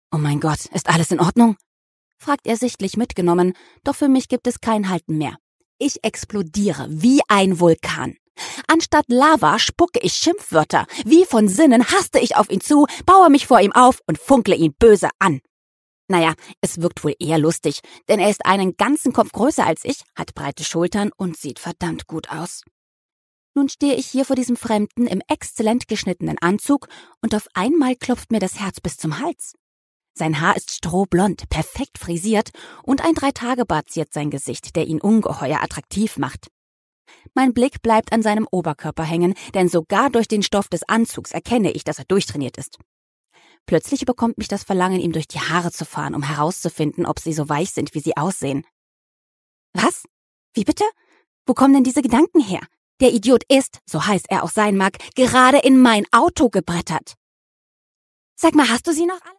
»Oh mein Gott, ist alles in Ordnung?« fragt er sichtlich mitgenommen, doch für mich gibt es kein Halten mehr. Ich explodiere wie ein Vulkan. Anstatt Lava spucke ich Schimpfwörter. Wie von Sinnen haste ich auf ihn zu, baue mich vor ihm auf und funkle ihn böse an. Naja, es wirkt wohl eher lustig, denn er ist einen ganzen Kopf größer als ich, hat breite Schultern und sieht verdammt gut aus. Nun stehe ich hier vor diesem Fremden im exzellent geschnittenen Anzug und auf einmal klopft mir das Herz bis zum Hals. Sein Haar ist strohblond, perfekt frisiert und ein 3-Tage-Bart ziert sein Gesicht, der ihn ungeheuer attraktiv macht. Mein Blick bleibt an seinem Oberkörper hängen, denn sogar durch den Stoff des Anzugs erkenne ich, dass er durchtrainiert ist. Plötzlich überkommt mich das Verlangen, ihm durch die Haare zu fahren, um herauszufinden, ob sie so weich sind, wie sie aussehen. Was? Wie bitte? Wo kommen denn diese Gedanken her? Der Idiot ist, so heiß er auch sein mag, gerade in mein Auto gebrettert. Sag mal, hast du sie noch alle?